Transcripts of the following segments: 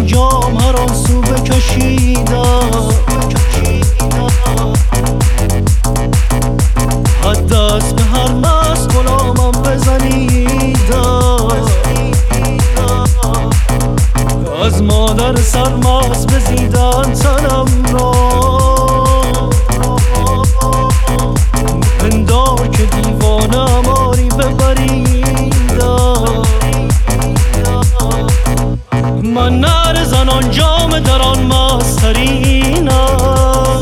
جام هر آن سو بکشیدم، حد دست به هر مست غلامم بزنیدم، از مادر سرمست بزیدن تنم را، پندار که دیوانم آری ببریدم. من نعره زنان جام در آن مسترینم،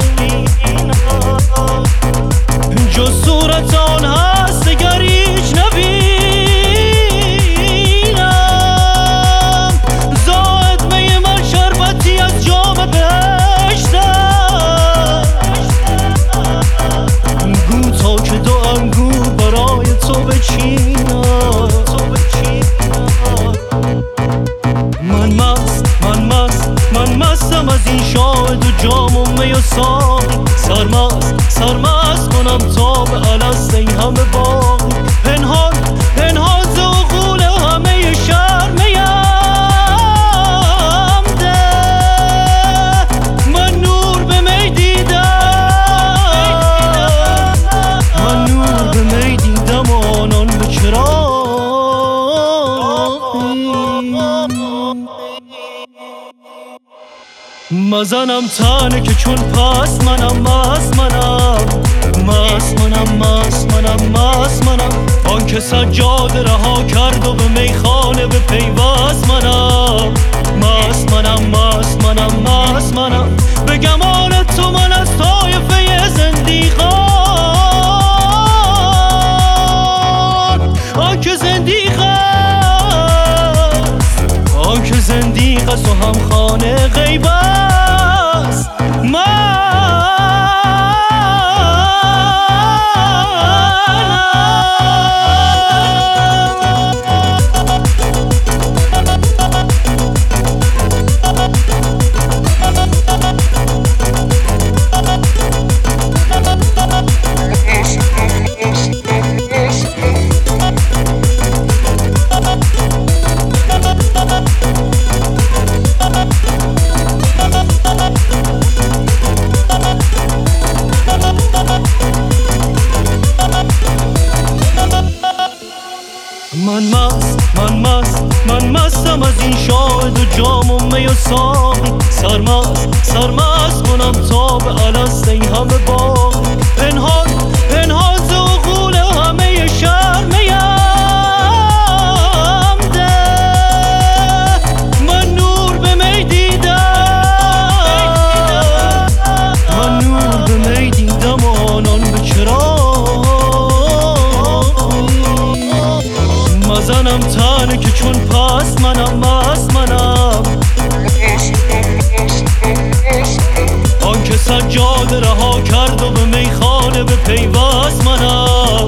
جز صورت آن هست دگر هیچ نبینم. زاهد می من شربتی از جام بهشتم، گو تا که دو انگور برای تو بچینم. من مستم از این شاهد و جام و می و ساقی، سرمست کنم تا به الست این همه باقی. پنهان ز عقول همه شرمیم ده، من نور به می دیدم و آنان به چراغی. مزنم تنه که چون پس منم مست منم آن که سجاده رها کرد و به میخانه به پیوست. منم مست منم به گمان تو من از طایفه زندیقان، آن که زندیق است و هم خانه غیب است. من مستم از این شاهد و جام و می و ساقی، سرمست کنم تا به الست این همه باقی. پنهان ز عقول همه شرمیم ده، من نور به می دیدم و آنان به چراغ. مزنم تنه که چون پس منم آن که سجاده رها کرد و به میخانه به پیوست. منم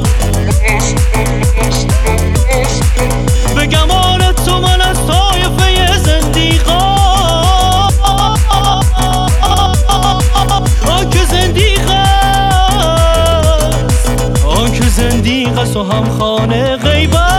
به گمان تو من از طایفه زندیقان، آن که زندیق است و هم خانه غیب است.